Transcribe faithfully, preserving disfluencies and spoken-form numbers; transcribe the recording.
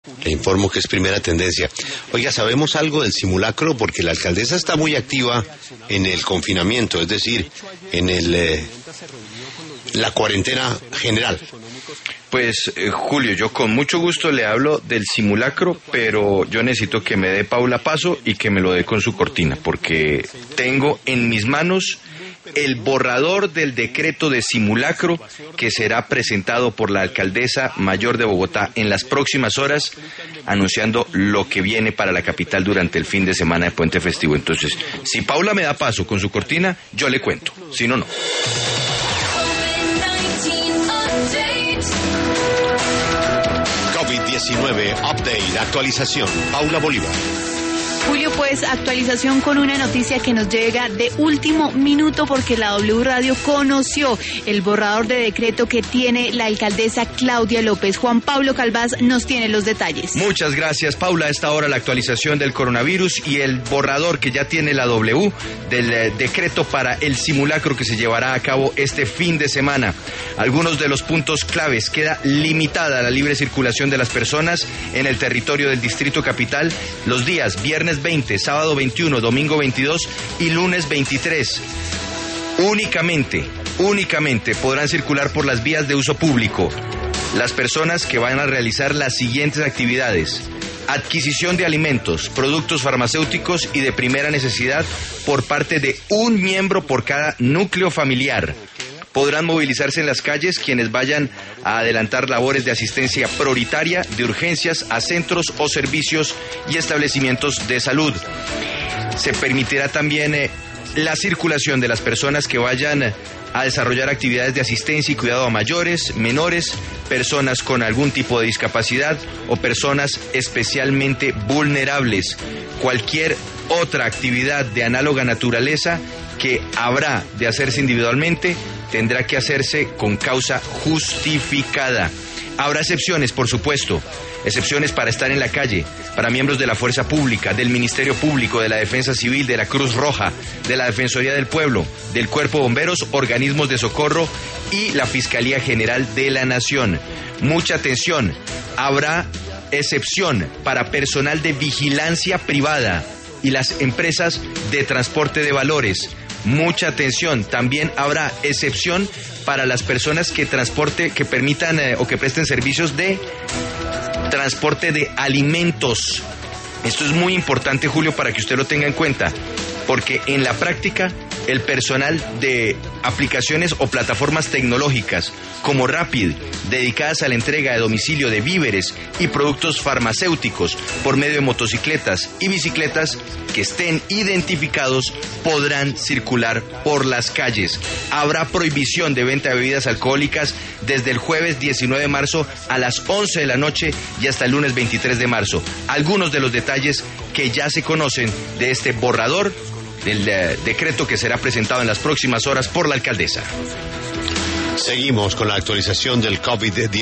Le informo que es primera tendencia. Oiga, ¿sabemos algo del simulacro? Porque la alcaldesa está muy activa en el confinamiento, es decir, en el eh, la cuarentena general. Pues, eh, Julio, yo con mucho gusto le hablo del simulacro, pero yo necesito que me dé Paula paso y que me lo dé con su cortina, porque tengo en mis manos el borrador del decreto de simulacro que será presentado por la alcaldesa mayor de Bogotá en las próximas horas, anunciando lo que viene para la capital durante el fin de semana de Puente Festivo. Entonces, si Paula me da paso con su cortina, yo le cuento, si no, no. COVID diecinueve Update, actualización. Paula Bolívar. Julio, pues actualización con una noticia que nos llega de último minuto porque la W Radio conoció el borrador de decreto que tiene la alcaldesa Claudia López. Juan Pablo Calvás nos tiene los detalles. Muchas gracias, Paula. A esta hora la actualización del coronavirus y el borrador que ya tiene la W del eh, decreto para el simulacro que se llevará a cabo este fin de semana. Algunos de los puntos claves: queda limitada la libre circulación de las personas en el territorio del Distrito Capital los días viernes veinte, sábado veintiuno, domingo veintidós y lunes veintitrés. Únicamente, únicamente podrán circular por las vías de uso público las personas que van a realizar las siguientes actividades: adquisición de alimentos, productos farmacéuticos y de primera necesidad por parte de un miembro por cada núcleo familiar. Podrán movilizarse en las calles quienes vayan a adelantar labores de asistencia prioritaria de urgencias a centros o servicios y establecimientos de salud. Se permitirá también eh, la circulación de las personas que vayan a desarrollar actividades de asistencia y cuidado a mayores, menores, personas con algún tipo de discapacidad o personas especialmente vulnerables. Cualquier otra actividad de análoga naturaleza que habrá de hacerse individualmente tendrá que hacerse con causa justificada. Habrá excepciones, por supuesto, excepciones para estar en la calle, para miembros de la Fuerza Pública, del Ministerio Público, de la Defensa Civil, de la Cruz Roja, de la Defensoría del Pueblo, del Cuerpo de Bomberos, organismos de socorro y la Fiscalía General de la Nación. Mucha atención, habrá excepción para personal de vigilancia privada y las empresas de transporte de valores. Mucha atención, también habrá excepción para las personas que transporte, que permitan eh, o que presten servicios de transporte de alimentos. Esto es muy importante, Julio, para que usted lo tenga en cuenta, porque en la práctica el personal de aplicaciones o plataformas tecnológicas como Rapid, dedicadas a la entrega de domicilio de víveres y productos farmacéuticos por medio de motocicletas y bicicletas que estén identificados, podrán circular por las calles. Habrá prohibición de venta de bebidas alcohólicas desde el jueves diecinueve de marzo a las once de la noche y hasta el lunes veintitrés de marzo. Algunos de los detalles que ya se conocen de este borrador del eh, decreto que será presentado en las próximas horas por la alcaldesa. Seguimos con la actualización del COVID diecinueve.